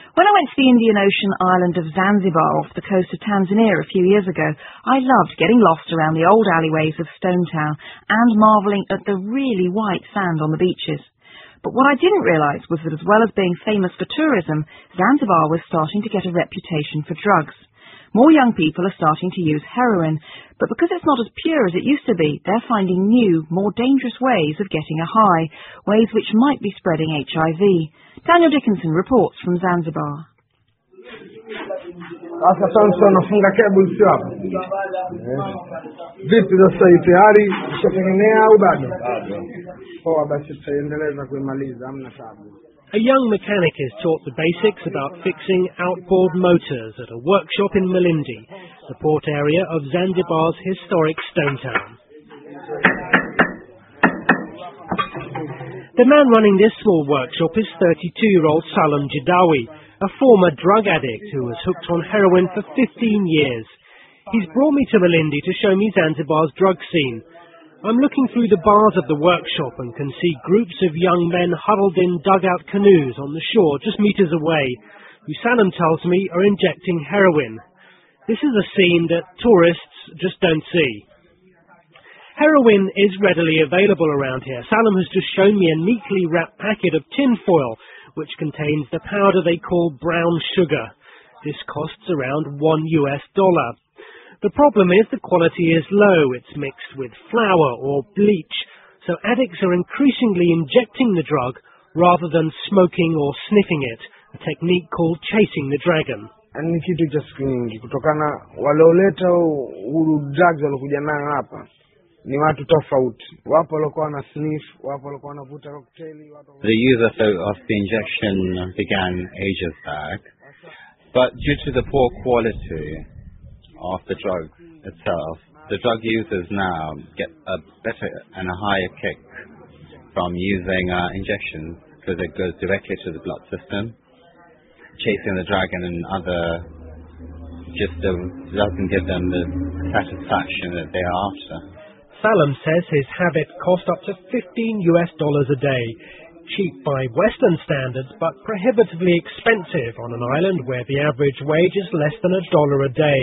When I went to the Indian Ocean island of Zanzibar off the coast of Tanzania a few years ago, I loved getting lost around the old alleyways of Stone Town and marvelling at the really white sand on the beaches. But what I didn't realise was that as well as being famous for tourism, Zanzibar was starting to get a reputation for drugs. More young people are starting to use heroin, but because it's not as pure as it used to be, they're finding new, more dangerous ways of getting a high, ways which might be spreading HIV. Daniel Dickinson reports from Zanzibar. Sasa Samson nafunga cable sio hapo. Vipi sasa tayari ushatengenea au bado? Poa basi tutaendeleza kuimaliza hamna tabu. A young mechanic is taught the basics about fixing outboard motors at a workshop in Malindi, the port area of Zanzibar's historic Stone Town. The man running this small workshop is 32-year-old Salam Jidawi, a former drug addict who was hooked on heroin for 15 years. He's brought me to Malindi to show me Zanzibar's drug scene. I'm looking through the bars of the workshop and can see groups of young men huddled in dugout canoes on the shore just meters away, who Salam tells me are injecting heroin. This is a scene that tourists just don't see. Heroin is readily available around here. Salam has just shown me a neatly wrapped packet of tin foil, which contains the powder they call brown sugar. This costs around $1. The problem is the quality is low. It's mixed with flour or bleach, so addicts are increasingly injecting the drug rather than smoking or sniffing it, a technique called chasing the dragon. Ni kitu cha siku nyingi kutokana walioleta drugs walokuja nayo hapa ni watu tofauti. Wapo walikuwa na sniff, wapo walikuwa wanavuta cocktail. The use of the injection began ages back, but due to the poor quality of the drug itself, the drug users now get a better and a higher kick from using injections because it goes directly to the blood system. Chasing the dragon and other just doesn't give them the satisfaction that they are after. Salam says his habit cost up to $15 a day, cheap by Western standards but prohibitively expensive on an island where the average wage is less than $1 a day.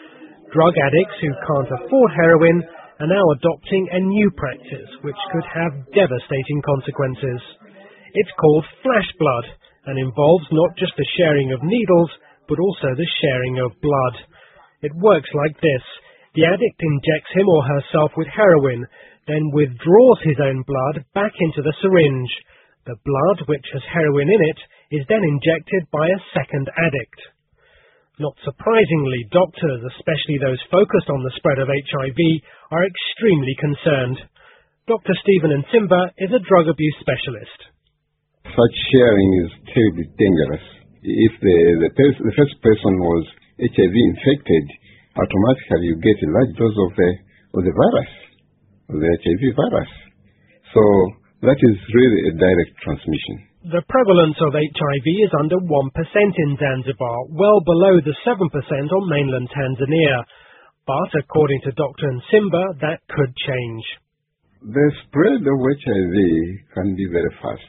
Drug addicts who can't afford heroin are now adopting a new practice which could have devastating consequences. It's called flash blood and involves not just the sharing of needles but also the sharing of blood. It works like this. The addict injects him or herself with heroin, then withdraws his own blood back into the syringe. The blood, which has heroin in it, is then injected by a second addict. Not surprisingly, doctors, especially those focused on the spread of HIV, are extremely concerned. Dr. Stephen Nsimba is a drug abuse specialist. Such sharing is terribly dangerous. If the first person was HIV infected, automatically you get a large dose of the virus, of the HIV virus. So that is really a direct transmission. The prevalence of HIV is under 1% in Zanzibar, well below the 7% on mainland Tanzania. But according to Dr. Nsimba, that could change. The spread of HIV can be very fast,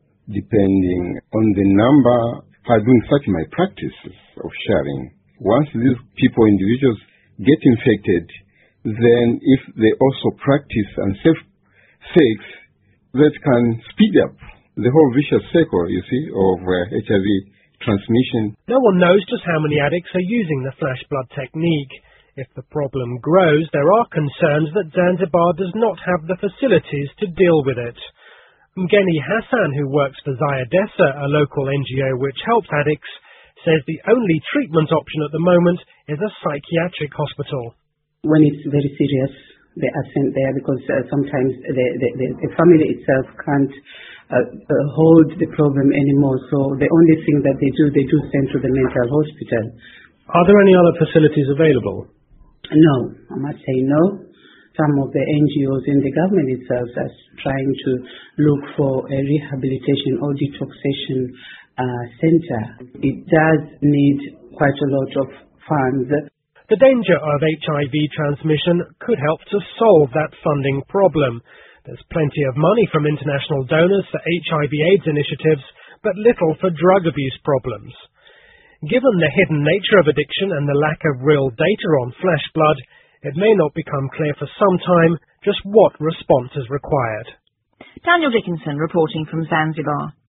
depending on the number who are doing such malpractices of sharing. Once these individuals get infected, then if they also practice unsafe sex, that can speed up the whole vicious cycle, you see, of HIV transmission. No one knows just how many addicts are using the flash blood technique. If the problem grows, there are concerns that Zanzibar does not have the facilities to deal with it. Mgeni Hassan, who works for Zayadesa, a local NGO which helps addicts, says the only treatment option at the moment is a psychiatric hospital. When it's very serious, they are sent there because sometimes the family itself can't hold the problem anymore. So the only thing that they do send to the mental hospital. Are there any other facilities available? No, I must say no. Some of the NGOs in the government itself are trying to look for a rehabilitation or detoxation center. It does need quite a lot of funds. The danger of HIV transmission could help to solve that funding problem. There's plenty of money from international donors for HIV/AIDS initiatives, but little for drug abuse problems. Given the hidden nature of addiction and the lack of real data on flesh blood, it may not become clear for some time just what response is required. Daniel Dickinson reporting from Zanzibar.